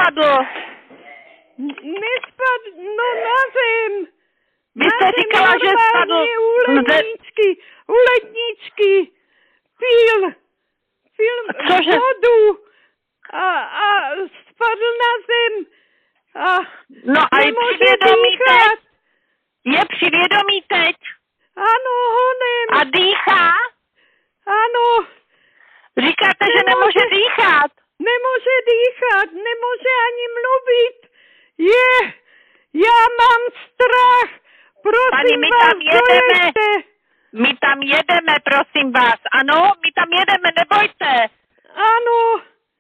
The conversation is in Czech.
spadl? Nespadl, no na zem. Vy jste říkala, že spadl. U ledničky. Pil Cože? vodu a spadl na zem. A no a je při vědomí teď? Je při vědomí teď? Ano, honem. A dýchá? Ano. Říkáte, že nemůže dýchat. Nemůže dýchat, nemůže ani mluvit. Já mám strach. Prosím Pani, my vás, tam jedeme. dojeďte. My tam jedeme, prosím vás. Ano, my tam jedeme, nebojte. Ano.